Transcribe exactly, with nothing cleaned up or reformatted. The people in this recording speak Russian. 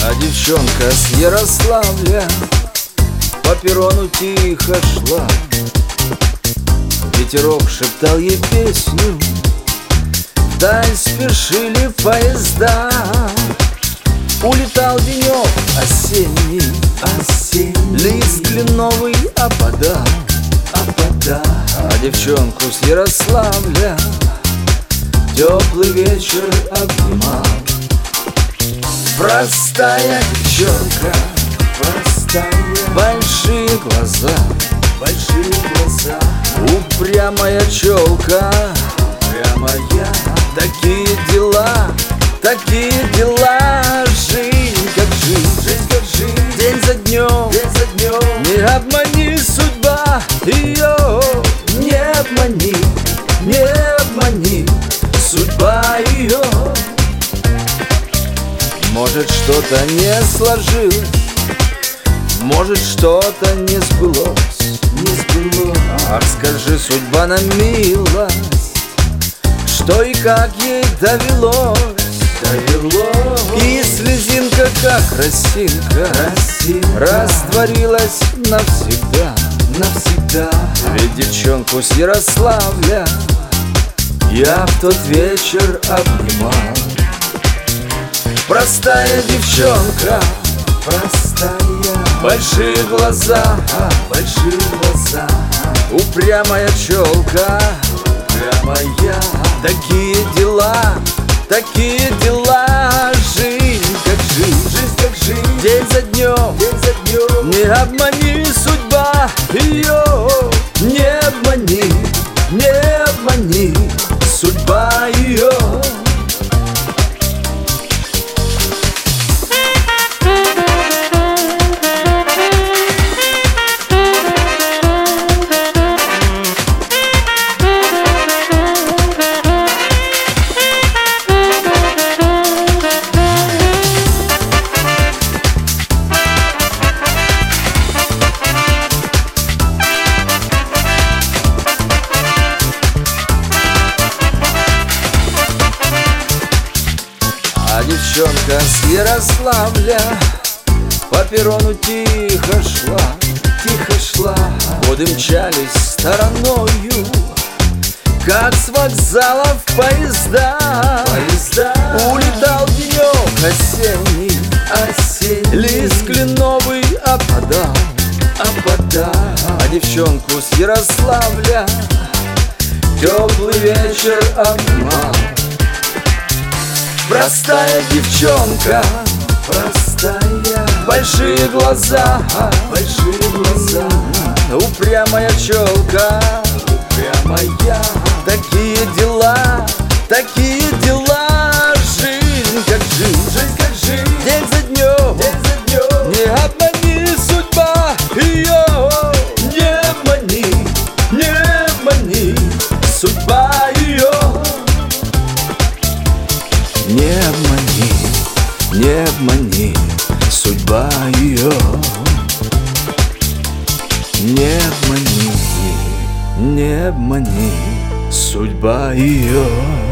А девчонка с Ярославля по перрону тихо шла. Ветерок шептал ей песню, вдаль спешили поезда. Улетал денек осенний, осенний, лист кленовый опадал, опадал. А девчонку с Ярославля теплый вечер обнимал. Простая девчонка, простая, большие глаза, большие глаза, упрямая челка, упрямая. Такие дела, такие дела, жизнь как жизнь, жизнь как жизнь, день за днем, день за днем. Не обмани, судьба ее, не обмани, не обмани, судьба ее. Может, что-то не сложилось, может, что-то не сбылось, не сбылось. Ах, скажи, судьба нам милость, что и как ей довелось, довелось. И слезинка, как росинка, росинка, растворилась навсегда, навсегда. Ведь девчонку с Ярославля я в тот вечер обнимал. Простая девчонка, простая, большие глаза, большие глаза, упрямая челка, упрямая. Такие дела, такие дела, жизнь как жизнь, жизнь как жизнь, день за днем, день за днем. Не обмани, судьба ее, не обмани, не обмани, судьба ее. А девчонка с Ярославля по перрону тихо шла, тихо шла. Годы мчались стороною, как с вокзалов поезда, поезда. Улетал денек осенний, осенний, лист кленовый опадал, опадал. А девчонку с Ярославля теплый вечер обнимал. Простая девчонка, простая, большие глаза, большие глаза, упрямая челка, упрямая. Такие дела, такие дела, жизнь как жизнь, жизнь как жизнь, день за днем, день за днем. Не обмани, судьба ее, не обмани, не обмани, судьба ее. Не обмани, не обмани, судьба ее. Не обмани, не обмани, судьба ее.